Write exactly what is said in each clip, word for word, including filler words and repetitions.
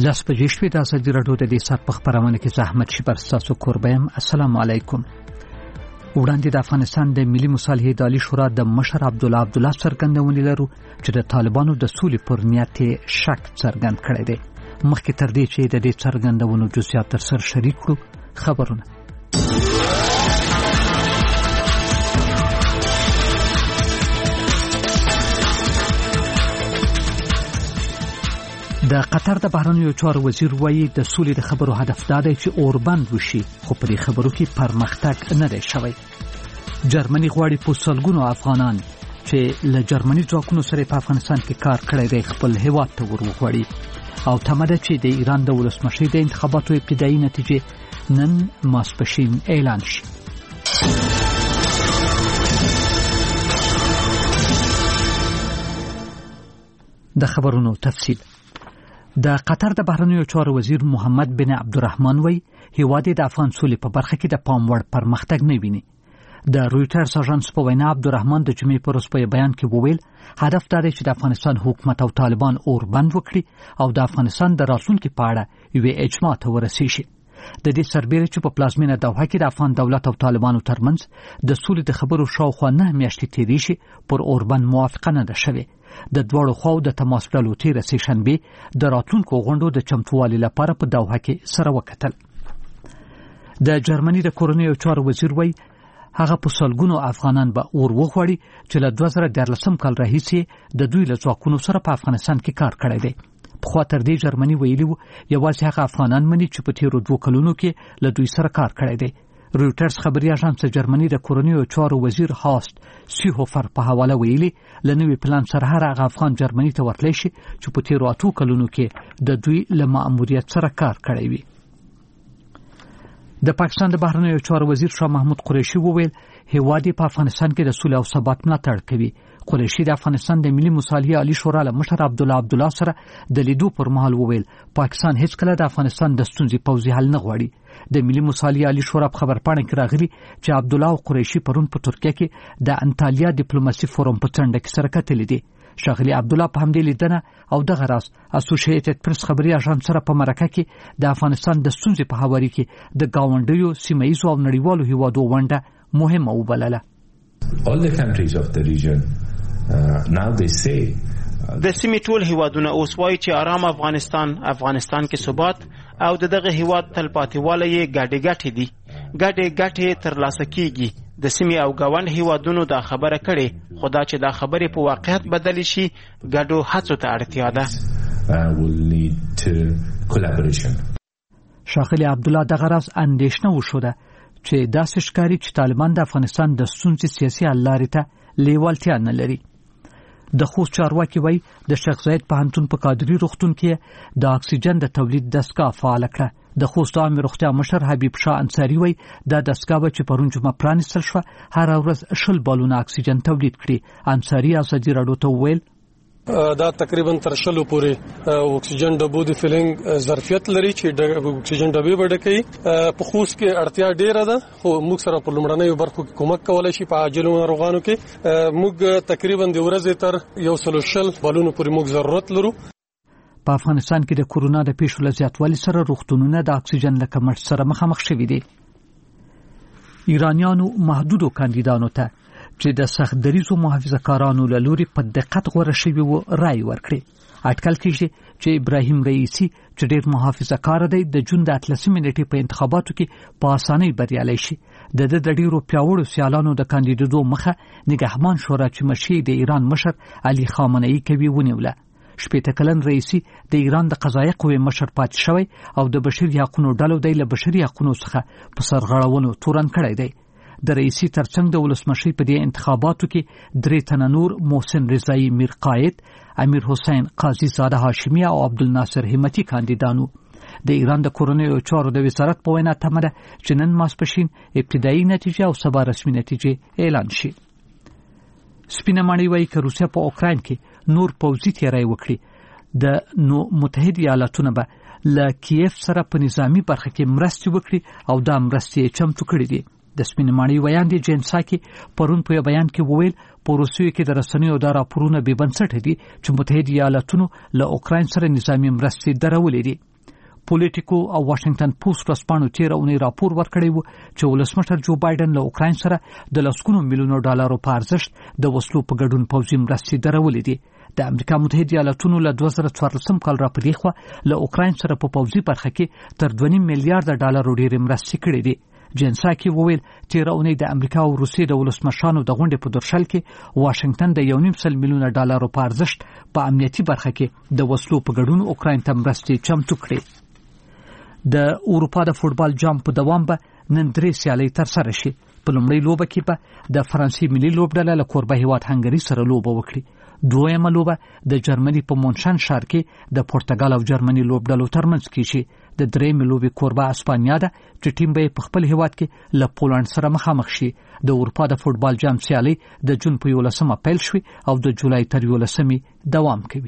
لاس بجې شوې د ازادي راډیو د دې سات په خبرونه کې زحمت شي پر تاسو قربم. السلام علیکم. وړاندې د افغانستان د ملي مصالحې اداري شورا د مشر عبدالله عبدالله څرګندونې لرو چې د طالبانو د سولې پر نیت شک څرګند کړی دی. مخکې تر دې چې د دې څرګندونو جزئیات تر سر شریک کړو خبرونه. د قطر د بهرنیو چارو وزیر وایي د سولې د خبرو هدف دا دی چې اوربند وشي، خو په دې خبرو کې پرمختګ نه دی شوی. جرمني غواړي په سلګونو افغانان چې له جرمني ځواکونو سره په افغانستان کې کار کړی دی خپل هیواد ته ورغواړي او تمه ده چې د ایران د ولسمشر د انتخاباتو ابتدایي نتیجې نن ماسپښین اعلان شي. د خبرونو تفصیل. د قطر د بهرنیو چارو وزیر محمد بن عبدالرحمن وی هیواد د افغان سولې په برخه کې د پام وړ پرمختګ نه ویني. د رویټرز اژانس په وینا عبدالرحمن د جمعې پر ورځ په بیان کې وویل هدف دا دی چې د افغانستان حکومت او طالبان اوربند وکړي او د افغانستان د راتلونکي په اړه یوه اجماع ته ورسیږي. د دې سربېره چې په پلازمینه دوحه کې د افغان دولت او طالبانو ترمنځ د سولې د خبرو شاوخوا نه میاشتې تېرې شي پر اوربند موافقه نه ده شوې. د دوړو خو د تماس ډلو تیر سه شنبه د راتلونکو غونډو د چمتووالي لپاره په دوحه کې سره وکتل. د جرمني د کورنیو چارو وزیر وی هغه په سلګونو افغانان به اور وغوړي چې له دوه زره دیارلسم کال راهیسې د دوی له ځواکونو سره په افغانستان کې کار کړی دی. په خوا تر دې جرمني ویلي وو یوازې هغه افغانان مني چې په تیرو دوه کلونو کې له دوی سره کار کړی دی. رویټرز خبري اژانس جرمني د کورنیو چارو وزیر هاست سیهوفر په حواله ویلي لنوي پلان سره هر هغه افغان جرمني ته ورتلی شي چې په تیرو اتو کلونو کې د دوی له مأموریت سره کار کړی وي. د پاکستان د بهرنیو چارو وزیر شاه محمود قریشي وویل هیواد په افغانستان کې د سولې او ثبات ملاتړ کوي. قریشي د افغانستان د ملي مصالحې عالی شورا له مشر عبدالله عبدالله سره د لیدو پر مهال وویل پاکستان هیڅ کله د افغانستان د ستونزې پوځي حل نه غواړي. د ملي مصالحې عالی شورا په خبرپاڼه کې راغلي چې عبدالله او قریشي پرون په ترکیه کې د انټالیا ډیپلوماسي فورم په څنډه کې سره کتلې دي. شاغلي عبدالله په همدې لیدنه او دغه راز اسوسییټډ پریس خبري اژانس سره په مرکه کې د افغانستان د ستونزې په حواله کې د گاونډیو سیمه ییزو او نړیوالو هیوادو ونډه مهمه وبلله. All the countries of the region uh, now they say د سیمې ټول هیوادونه اوس وایي چې آرام افغانستان افغانستان کې ثبات او دغه هیواد تلپاتېوالی یې ګډې ګټې دي. ګډې ګټې ترلاسه کیږي. د سیمې او ګاونډ هیوادونو دا خبره کړې خو دا چې دا خبرې په واقعیت بدلې شي ګډو هڅو ته اړتیا ده. شاغلي عبدالله دغه راز اندېښنه وښوده چې داسې ښکاري چې طالبان د افغانستان د ستونزې سیاسي حل لارې ته لیوالتیا نه لري. د خوست چارواکي وایي د شیخ زاید پوهنتون په کادري روغتون کې د اکسیجن د تولید دستګاه فعاله کړه. د خوست عامه روغتیا مشر حبیب شاه انصاری وایي دا دستګاه چې پرون جمعه پرانیستل شوه هر ورځ شل بالونه اکسیجن تولید کړي. انصاری ازادي راډیو ته وویل دا تقریبا تر شلو پورې اکسیجن ډبو د فیلینګ ظرفیت لري چې د اکسیجن ډبې وډکې. په خوست کې اړتیا ډیره ده خو موږ سره په لومړنیو برخو کې کومک کولای شي. په عاجلو ناروغانو کې موږ تقریبا د ورځې تر یو سل شل بالونو پورې موږ ضرورت لرو. په افغانستان کې د کورونا د پیښو له زیاتوالي سره روغتونونه د اکسیجن له کمښت سره مخامخ شوي دي. ایرانیانو محدودو کاندیدانو ته چې د سخت دریزو محافظه کارانو له لوري په دقت غوره شوي وو رای ورکړي. اټکل کېږي چې ابراهیم رئیسی چې ډېر محافظه کار دی د جون د اتلسمې نیټې په انتخاباتو کې په اسانۍ بریالی شي. د د ډېرو پیاوړو سیالانو د کاندیدېدو مخه نگهبان شورا چې مشر د ایران مشر علي خامنه‌ای کوي ونیوله. شپېته کلن رئیسی د ایران د قضایي قوې مشر پاتې شوی او د بشري حقوقو ډلو د بشري حقوقو څخه په سرغړونو تورن کړی دی. د رئیسی ترڅنګ د ولسمشر په دې انتخاباتو کې درې تنه نور محسن رضایی میرقائد، امیر حسین قاضی زاده هاشمی او عبدالناصر همتی کاندیدانو. د ایران د کورنیو چارو د وزارت په وینا تمه ده چې نن ماسپښین ابتدایي نتیجه او سبا رسمي نتیجه اعلان شي. سپینه ماڼۍ وایي که روسیه په اوکراین کې نور پوځي تیاری وکړي د نو متحد ایالاتونه به له کیف سره په نظامی برخه کې مرستې وکړي او دا مرستې چمتو کړي دي. د سپینه ماڼۍ ویان دي جنساکي پرون په بیان کې وویل په روسیې کې د رسنیو د راپورونو بې بنسټه دي چې متحد ایالاتونو له اوکراین سره نظامی مرستې درولې دي. پولیټیکو او واشنگټن پوسټ ورځپاڼو تېره اونۍ راپور ورکړی و چې ولسمشر جو بایدن له اوکراین سره د لسګونو میلیونو ډالرو په ارزښت د وسلو په ګډون پوځي مرستې درولې دي. د امریکا متحده ایالاتونو له دوه زره څوارلسم کال را پدې خوا له اوکراین سره په پوځي برخه کې تر دوه نیم میلیارډ ډالرو ډېرې مرستې کړې دي. جنساکي وویل تېره اونۍ د امریکا او روسیې د ولسمشرانو د غونډې په درشل کې واشنگټن د یو نیم سل میلیونه ډالرو په ارزښت په امنیتي برخه کې د وسلو په ګډون اوکراین ته مرستې چمتو کړې. د اروپا د فوټبال جام په دوام به نن درې سیالۍ ترسره شي. په لومړۍ لوبه کې به د فرانسې ملي لوبډله له کوربه هیواد هنګري سره لوبه وکړي. دویمه لوبه د جرمني په مونشن ښار کې د پرتګال او جرمني لوبډلو ترمنځ کېږي. د درېیمې لوبې کوربه اسپانیا ده چې ټیم به په خپل هیواد کې له پولند سره مخامخ شي. د اروپا د فوټبال جام سیالۍ د جون په یولسمه پیل شوې او د جولای تر یولسمې دوام کوي.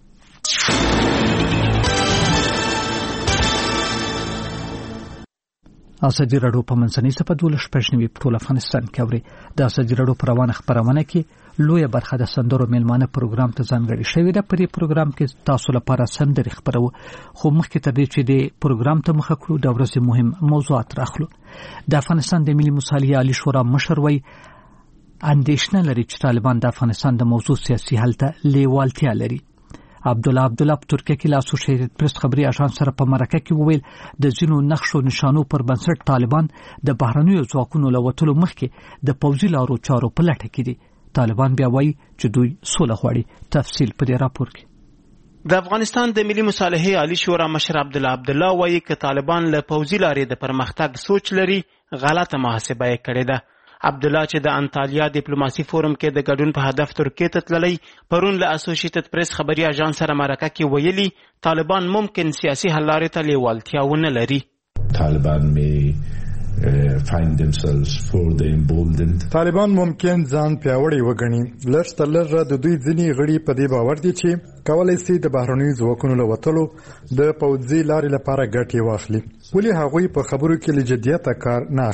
ازادي راډیو په منځنۍ صفحه دولس شپږ نوي په ټول افغانستان کې اوري. د ازادي راډیو په روانه خبرونه کې لویه برخه د سندرو میلمانه پروګرام ته ځانګړې شوې ده. په دې پروګرام کې تاسو لپاره سندرې خبرو، خو مخکې تر دې چې د پروګرام ته مخه کړو د ورځې مهم موضوعات راخلو. د افغانستان د ملي مصالحې عالی شورا مشر وایي اندېښنه لري چې طالبان د افغانستان د موضوع سیاسي حل ته لیوالتیا لري. عبدالله عبدالله په ترکیه کې له اسوسییټډ پریس خبري اژانس سره په مرکه کې وویل د ځینو نقشو نشانو پر بنسټ طالبان د بهرنیو ځواکونو له وتلو مخکې د پوځي لارو چارو په لټه کې دي. طالبان بیا وایي چې دوی سوله غواړي. تفصیل په دې راپور کې. د افغانستان د ملي مصالحې عالی شورا مشر عبدالله عبدالله وایي چې طالبان له پوځي لارې د پرمختګ سوچ لري غلطه محاسبه یې کړې ده. عبدالله چې د انطالیا ډیپلوماسي فورم کې د ګډون په هدف ترکیې ته تللی پرون له اسوسییټډ پریس خبري اژانس سره مرکه کې ویلي طالبان ممکن سیاسي حل لارې ته لیوالتیا ونه لري. طالبان may uh, find themselves further emboldened. طالبان ممکن ځان پیاوړی وګڼي. لږ تر لږه د دوی ځینې غړي په دې باور دي چې کولای شي د بهرنیو ځواکونو له وتلو د پوځي لارې لپاره ګټې واخلي. ولې هغوی په خبرو کې له جدیته کار نه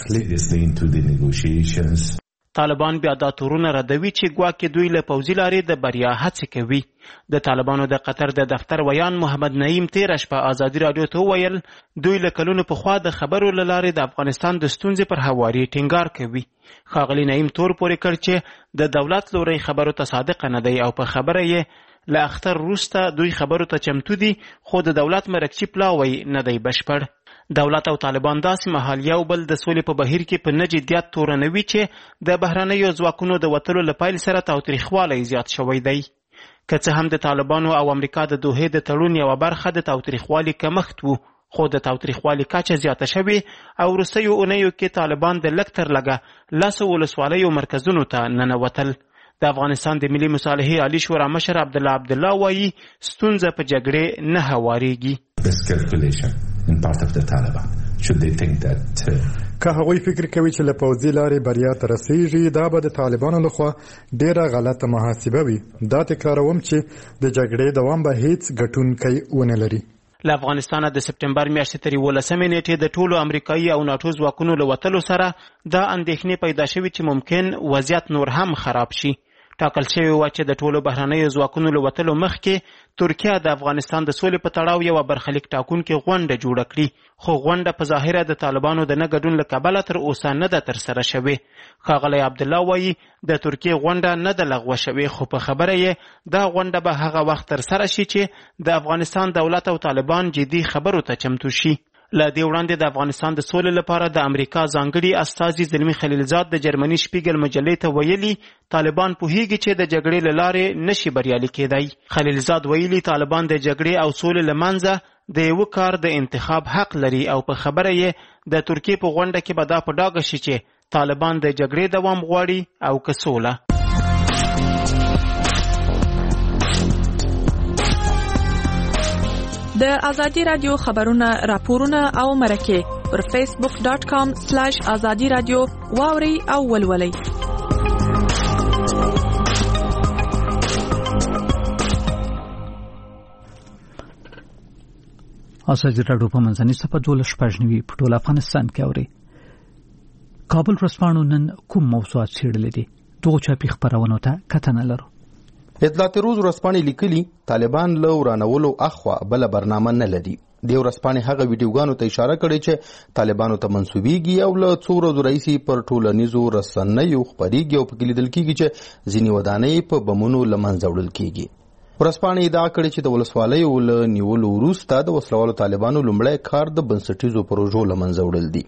اخلي؟ طالبان بیا دا تورونه ردوي چې ګواکې دوی له پوځي لارې د بریا هڅې کوي. د طالبانو د قطر د دفتر ویان محمد نعیم تېره شپه ازادي راډیو ته وویل دوی له کلونو پخوا د خبرو له لارې د افغانستان د ستونزې پر هواري ټینګار کوي. ښاغلي نعیم تور پورې کړ چې د دولت لوري خبرو ته صادق نه دی او په خبره یې له اختر وروسته دوی خبرو ته چمتو دي، خو د دولت مرکچی پلاوی نه دی بشپړ. دولت او طالبان داسې مهال یو بل د سولې په بهیر کې په نه جدیت تورنوي چې د بهرنیو ځواکونو د وتلو له پیل سره تاوتریخوالی زیات شوی دی. که څه هم د طالبانو او امریکا د دوحې د تړون یوه برخه د تاوتریخوالي کمښت وو، خو د تاوتریخوالي کچه زیاته شوې او وروستیو اونیو کې طالبان د لږ تر لږه لسو ولسوالیو مرکزونو ته ننوتل. د افغانستان د ملي مصالحې عالی شورا مشر عبدالله عبدالله وایي ستونزه په جګړې نه هوارېږي. in part of the Taliban. Should they think that که هغوی فکر کوي چې له پوځي لارې بریا ته رسیږي دا به د طالبانو لخوا ډیره غلطه محاسبه وي. دا تکراروم چې د جګړې دوام به هیڅ ګټونکی ونه لري. له افغانستانه د سپټمبر میاشتې تر یولسمې نیټې د ټولو امریکایي او ناټو ځواکونو له وتلو سره دا اندېښنې پیدا شوي چې ممکن وضعیت نور هم خراب شي. ټاکل شوی و چې د ټولو بهرنیو ځواکونو له وتلو مخکې ترکیه د افغانستان د سولې په تړاو یوه برخلیک ټاکونکې غونډه جوړه کړي، خو غونډه په ظاهره د طالبانو د نه ګډون له کبله تر اوسه نه ده ترسره شوې. ښاغلی عبدالله وایي د ترکیې غونډه نه ده لغوه شوې، خو په خبره یې دا غونډه به هغه وخت ترسره شي چې د افغانستان دولت او طالبان جدي خبرو ته چمتو شي. له دې وړاندې د افغانستان د سولې لپاره د امریکا ځانګړي استازي زلمي خلیلزاد د جرمني شپیګل مجلې ته ویلي طالبان پوهیږي چې د جګړې له لارې نشي بریالي کېدی. خلیلزاد ویلي طالبان د جګړې او سولې له منځه د یو کار د انتخاب حق لري او په خبره یې د ترکیې په غونډه کې به دا په ډاګه شي چې طالبان د جګړې دوام غواړي او که سوله. د ازادي رادیو خبرونه راپورونه او مرکه پر فیسبوک ډاٹ کام سلیش ازادي رادیو واوري او ولولي. ازادي رادیو په منځنۍ صفحه دولس شپږ نوي په ټول افغانستان کې اوري. کابل ورځپاڼو نن کوم موضوعات څېړلي دي؟ دوه چاپي خبرونو ته کتنه لرو. اطلاعات روز ورځپاڼې لیکلي طالبان له ورانولو اخوا بل برنامه نه لري. د ورځپاڼې هغه ویډیوګانو ته اشاره کړې چې طالبانو ته منسوبېږي او له څو ورځو راهیسې پر ټولنیزو رسنیو خپرېږي او پکې لیدل کېږي چې ځینې ودانۍ په بمونو له منځه وړل کېږي. ورځپاڼې ادعا کړې چې د ولسوالیو له نیولو وروسته د وسلوالو طالبانو لومړی کار د بنسټیزو پروژو له منځه وړل دي.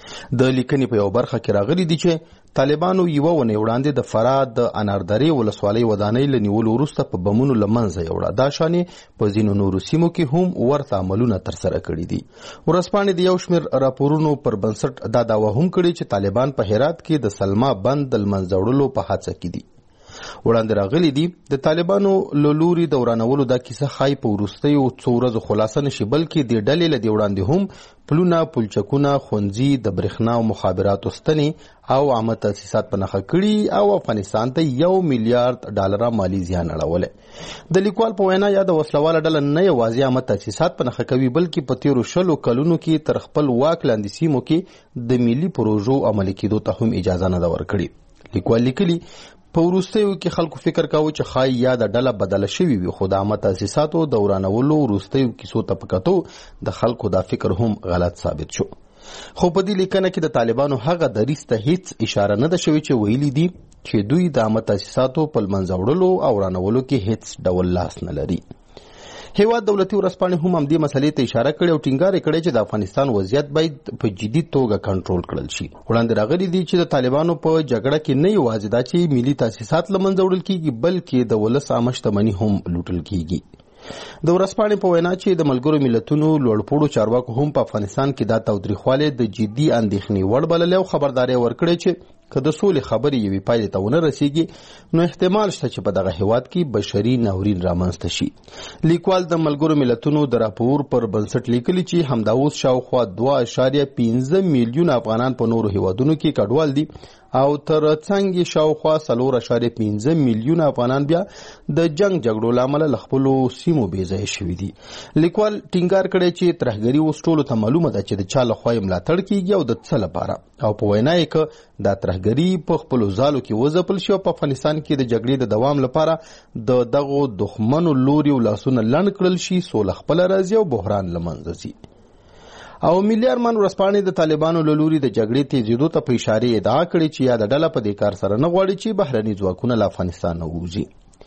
د لیکنې په یو برخه کې راغلي دي چې طالبانو یوه ونې وړاندې د فراه د اناردرې ولسوالۍ ودانۍ له نیولو وروسته په بمونو له منځه یوړه. دا شانې په ځینو نورو سیمو کې هم ورته عملونه ترسره کړي دي. ورځپاڼې د یو شمېر راپورونو پر بنسټ دا دعوه هم کړې چې طالبان په هرات کې د سلما بند د له منځه وړلو په هڅه کې دي. وړاندې راغلي دي د طالبانو له لوري د ورانولو دا کیسه ښایي په وروستیو څو ورځو خلاصه نشي، بلکې د ډلې له دې وړاندې هم پلونه، پلچکونه، ښوونځي، د برېښنا او مخابراتو ستنې او عامه تاسیسات په نښه کړي او افغانستان ته یو میلیارډ ډالره مالي زیان اړولی. د لیکوال په وینا یا د وسلواله ډله نه یوازې عامه تاسیسات په نښه کوي، بلکې په تیرو شلو کلونو کې تر خپل واک لاندې سیمو کې د ملي پروژو عملي کېدو ته هم اجازه نه ده ورکړې. لیکوال لیکلي په وروستیو کې خلکو فکر کاوه چې ښایي یا د ډله بدله شوې وي، خو د عامه تاسیساتو د ورانولو وروستیو کیسو ته په کتو د خلکو دا فکر هم غلط ثابت شو. خو په دې لیکنه کې د طالبانو هغه دریځ ته هیڅ اشاره نه ده شوې چې ویلي دي چې دوی د عامه تاسیساتو په له منځه وړلو او ورانولو کې هیڅ ډول لاس نه لري. هیواد دولتي ورځپاڼې هم همدې مسلې ته اشاره کړې او ټینګار یې کړی چې د افغانستان وضعیت باید په جدي توګه کنټرول کړل شي. وړاندې راغلي دي چې د طالبانو په جګړه کې نه یوازې دا چې ملي تاسیسات له منځه وړل کېږي، بلکې د ولس عامه شتمني هم لوټل کېږي. د ورځپاڼې په وینا چې د ملګرو ملتونو لوړپوړو چارواکو هم په افغانستان کې دا تاوتریخوالی د جدي اندېښنې وړ بللی او خبرداری ورکړی چې که د سولې خبرې یوې پایلې ته ونه رسیږي نو احتمال شته چې په دغه هیواد کې بشري ناورین رامنځته شي. لیکوال د ملګرو ملتونو د راپور پر بنسټ لیکلي چې همدا اوس شاوخوا دوه اعشاریه پنځه میلیونه افغانان په نورو هیوادونو کې کډوال دي او تر څنګ شاوخوا څلور اعشاریه پنځه میلیونه افغانان بیا د جنگ جګړو له امله له خپلو سیمو بېځایه شوي دي. لیکوال ټینګار کړی چې ترهګري اوس ټولو ته معلومه ده چې د چا لخوا یې ملاتړ کېږي او د څه لپاره، او په وینا یې که دا ترهګري په خپلو ځالو کې وځپل شي او په افغانستان کې د جګړې د دوام لپاره د دغو دښمنو لوري او لاسونه لنډ کړل شي، سوله خپله راځي او بحران له منځه ځي. او ملي ارمان ورځپاڼې د طالبانو له لوري د جګړې تیزېدو ته په اشارې ادعا کړې چې یا د ډله په دې کار سره نه غواړي چې بهرني ځواکونه له افغانستان نه ووځي.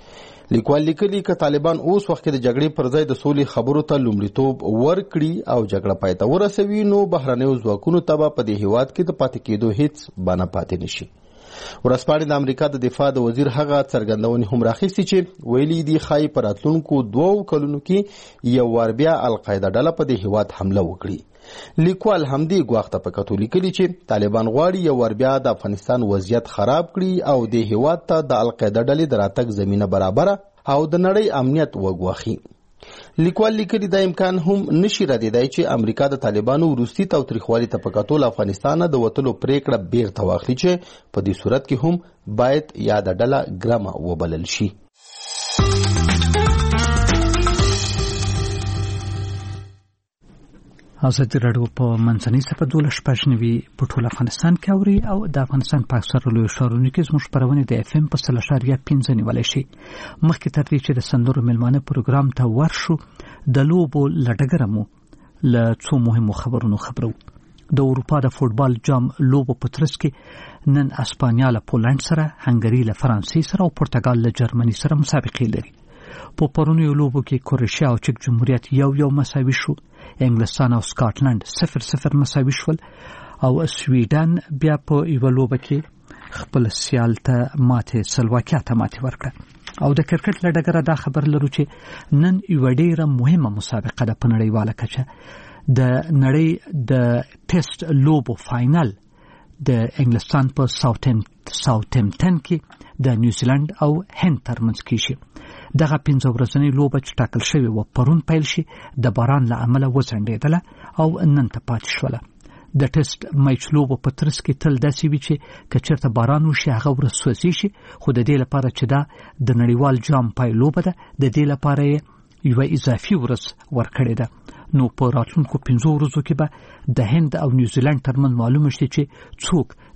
لیکوال لیکلي که طالبان اوس وخت کې د جګړې پر ځای د سولې خبرو ته لومړیتوب ورکړي او جګړه پای ته ورسوي نو بهرنیو ځواکونو ته به په دې هیواد کې د پاتې کېدو هیڅ بانه پاتې نشي. ورځپاڼې د امریکا د دفاع د وزیر هغه څرګندونې هم راخیستې چې ویلي دي ښایي په راتلونکو دوو کلونو کې یو وار بیا القاعده ډله په دې هیواد حمله وکړي. لیکوال همدې ګواښ ته په کتو لیکلي چې طالبان غواړي یو وار بیا د افغانستان وضعیت خراب کړي او د هیواد ته د القاعده ډلې د راتګ زمینه برابره او د نړۍ امنیت وګواښي. لیکوال لیکلي دا امکان هم نشي ردېدای چې امریکا د طالبانو وروستي تاوتریخوالي ته په کتو له افغانستانه د وتلو پریکړه بیرته واخلي چې په دې صورت کې هم باید یاده ډله ګرمه وبلل شي. ازادي راډیو په منځنۍ صفحه دولس شپږ نوي په ټول افغانستان کې اوري او د افغانستان په اکثرو لویو ښارونو کې زموږ خپرونې د اف ام په سل اشاریه پنځه نیولی شي. مخکې تر دې چې د سندرو میلمانه پروګرام ته ورشو د لوبو له ډګره مو له څو مهمو خبرونو خبرو. د اروپا د فوټبال جام لوبو په ترڅ کې نن اسپانیا له پولنډ سره، هنګري له فرانسې سره او پرتګال له جرمني سره مسابقې لري. په پرونیو لوبو کې کروشیا او چک جمهوریت یو یو مساوي شو، انګلستان او سکاټلند صفر صفر مساوي شول او سویډن بیا په یوه لوبه کې خپل سیال ته ماتې سلواکیا ته ماتې ورکړه. او د کرکټ له ډګره دا خبر لرو چې نن یوه ډېره مهمه مسابقه ده په نړیواله کچه. د نړۍ د ټیسټ لوبو فاینل د انګلستان په ساوثهمپټن کې د نیوزیلند او هند ترمنځ کیږي. دغه پنځه ورځنۍ لوبه چې ټاکل شوې وه پرون پیل شي د باران له امله وځنډېدله او نن ته پاتې شوله. د ټیسټ میچ لوبو په ترڅ کې تل داسې وي چې که چېرته باران وشي هغه ورځ سوځي شي، خو د دې لپاره چې دا د نړیوال جام پای لوبه ده د دې لپاره یې یوه اضافي ورځ ورکړې ده. نو په راتلونکو پنځو ورځو کې به د هند او نیوزیلند ترمنځ معلومه شي چې څوک